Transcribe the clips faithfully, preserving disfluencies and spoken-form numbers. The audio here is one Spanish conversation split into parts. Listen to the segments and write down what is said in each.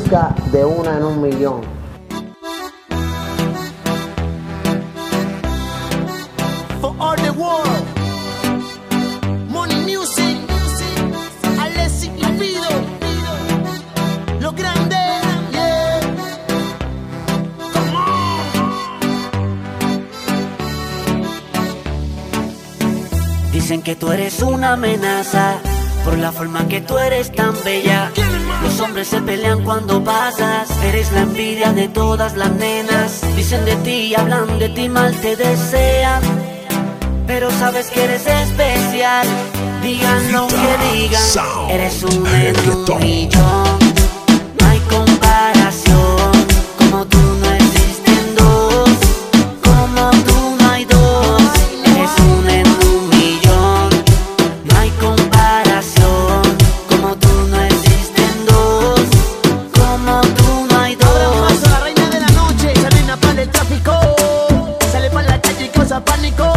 busca de una en un millón. For all the world, Money Music, Alexis y Fido, lo grande, yeah. Come on. Dicen que tú eres una amenaza por la forma que tú eres tan bella. Los hombres se pelean cuando pasas, eres la envidia de todas las nenas. Dicen de ti, hablan de ti, mal te desean, pero sabes que eres especial. Digan lo que digan, eres un en un millón. No hay comparación, como tú no existen dos. Como tú no hay dos, eres un en un millón. No hay comparación, como tú no existen dos. Como tú no hay dos. Ahora paso la reina de la noche, esa nena para el tráfico, sale para la calle y causa pánico.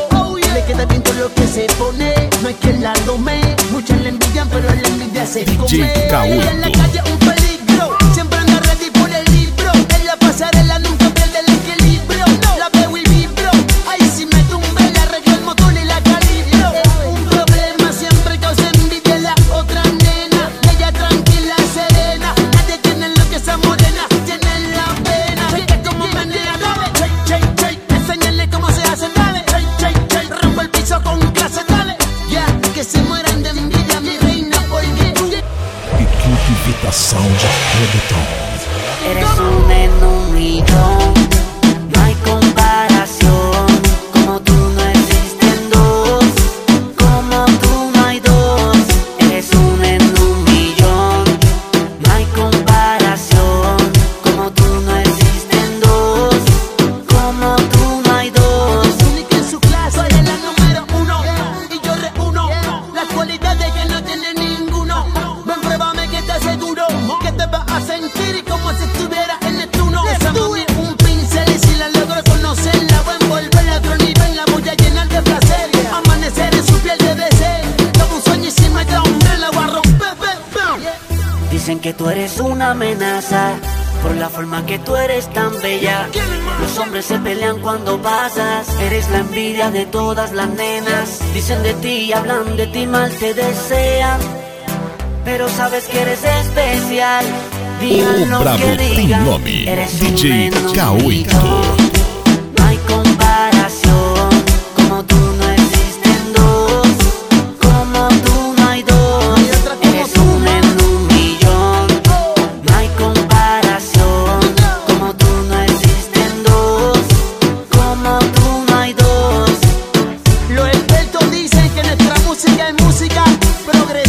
Le queda bien todo lo que se pone, no hay quien la tome. Muchos la envidian, pero la envidia se come. Ella en la calle un peligro, siempre anda ready por el libro. En la pasarela nunca pierde el equilibrio. La veo y vibro, ahí si me tumbe, le arreglo el motor y la calibro. Un problema siempre causa envidia en la otra nena. Ella tranquila, serena, nadie tiene lo que esa morena tiene en la pena. Checa como menea, dale, shake, shake, shake, enséñale cómo se hace, dale, shake, shake, shake, rompe el piso con clase, dale, ya, que se mueran de envidia, mi reina, porque tú Equipe Vita Sound Reggaeton. Eres un en un millón. No hay comparación, como tú no existen dos. Como tú no hay dos, eres un en un millón. No hay comparación, como tú no existen dos. Como tú no hay dos. única en su clase, soy la número uno, y yo reúno las cualidades que no tiene ninguno. Ven, pruébame que te aseguro que te vas a sentir como si estuviera en Neptuno. Esa mami es un pincel y si la logro conocerla, voy a envolverla a otro nivel, la voy a llenar de placer. Amanecer en su piel debe ser como un sueño y si me da un tren la voy a romper, pe, pe. Dicen que tú eres una amenaza por la forma que tú eres tan bella. Los hombres se pelean cuando pasas, eres la envidia de todas las nenas. Dicen de ti, hablan de ti, mal te desean, pero sabes que eres especial. Digan O lo Brabo que tem digan, nome, eres D un J en un K oito. millón. No hay comparación, como tú no existen dos. Como tú no hay dos, eres un en un millón. No hay comparación, como tú no existen dos. Como tú no hay dos. Los expertos dicen que nuestra música es música progresiva.